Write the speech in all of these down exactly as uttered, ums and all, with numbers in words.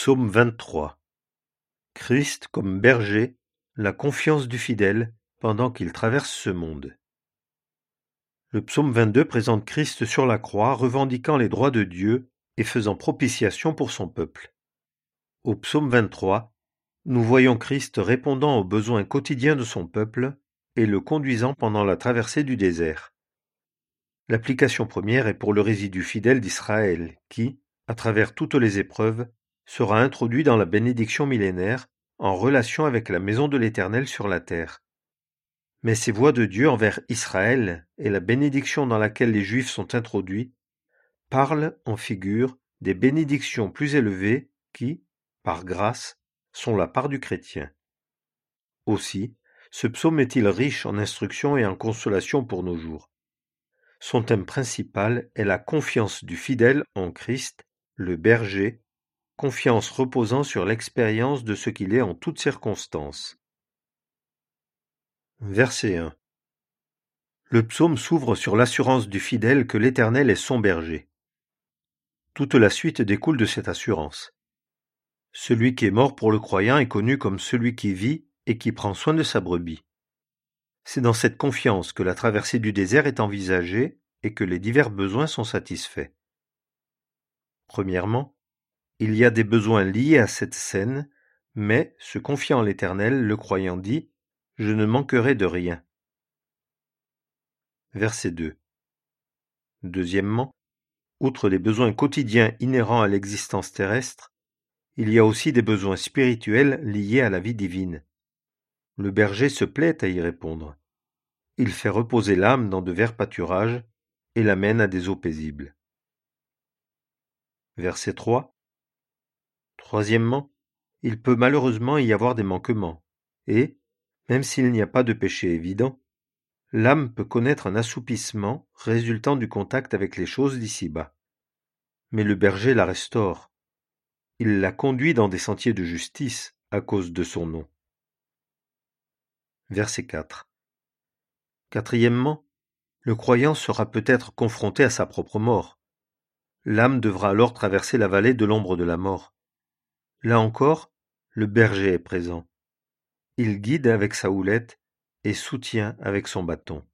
Psaume vingt-trois. Christ comme berger, la confiance du fidèle pendant qu'il traverse ce monde. Le psaume vingt-deux présente Christ sur la croix, revendiquant les droits de Dieu et faisant propitiation pour son peuple. Au psaume vingt-trois, nous voyons Christ répondant aux besoins quotidiens de son peuple et le conduisant pendant la traversée du désert. L'application première est pour le résidu fidèle d'Israël qui, à travers toutes les épreuves, sera introduit dans la bénédiction millénaire en relation avec la maison de l'Éternel sur la terre. Mais ces voies de Dieu envers Israël et la bénédiction dans laquelle les Juifs sont introduits parlent en figure des bénédictions plus élevées qui, par grâce, sont la part du chrétien. Aussi, ce psaume est-il riche en instructions et en consolations pour nos jours. Son thème principal est la confiance du fidèle en Christ, le berger, confiance reposant sur l'expérience de ce qu'il est en toutes circonstances. Verset un. Le psaume s'ouvre sur l'assurance du fidèle que l'Éternel est son berger. Toute la suite découle de cette assurance. Celui qui est mort pour le croyant est connu comme celui qui vit et qui prend soin de sa brebis. C'est dans cette confiance que la traversée du désert est envisagée et que les divers besoins sont satisfaits. Premièrement, il y a des besoins liés à cette scène, mais, se confiant en l'Éternel, le croyant dit « Je ne manquerai de rien ». Verset deux. Deuxièmement, outre les besoins quotidiens inhérents à l'existence terrestre, il y a aussi des besoins spirituels liés à la vie divine. Le berger se plaît à y répondre. Il fait reposer l'âme dans de verts pâturages et l'amène à des eaux paisibles. Verset trois. Troisièmement, il peut malheureusement y avoir des manquements, et, même s'il n'y a pas de péché évident, l'âme peut connaître un assoupissement résultant du contact avec les choses d'ici-bas. Mais le berger la restaure. Il la conduit dans des sentiers de justice à cause de son nom. Verset quatre. Quatrièmement, le croyant sera peut-être confronté à sa propre mort. L'âme devra alors traverser la vallée de l'ombre de la mort. Là encore, le berger est présent. Il guide avec sa houlette et soutient avec son bâton.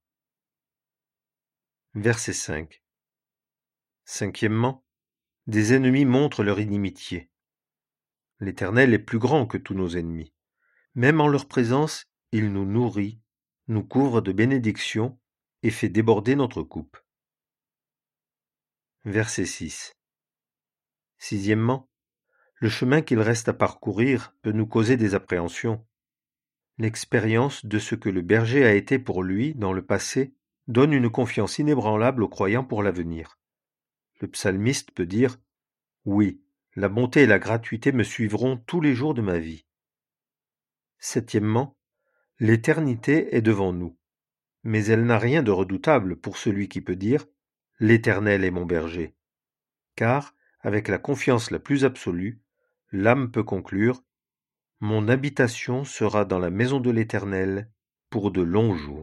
Verset cinq. Cinquièmement, des ennemis montrent leur inimitié. L'Éternel est plus grand que tous nos ennemis. Même en leur présence, il nous nourrit, nous couvre de bénédictions et fait déborder notre coupe. Verset six. Sixièmement, le chemin qu'il reste à parcourir peut nous causer des appréhensions. L'expérience de ce que le berger a été pour lui dans le passé donne une confiance inébranlable aux croyants pour l'avenir. Le psalmiste peut dire « Oui, la bonté et la gratuité me suivront tous les jours de ma vie. » Septièmement, l'éternité est devant nous, mais elle n'a rien de redoutable pour celui qui peut dire « L'Éternel est mon berger », car, avec la confiance la plus absolue, l'âme peut conclure « Mon habitation sera dans la maison de l'Éternel pour de longs jours. »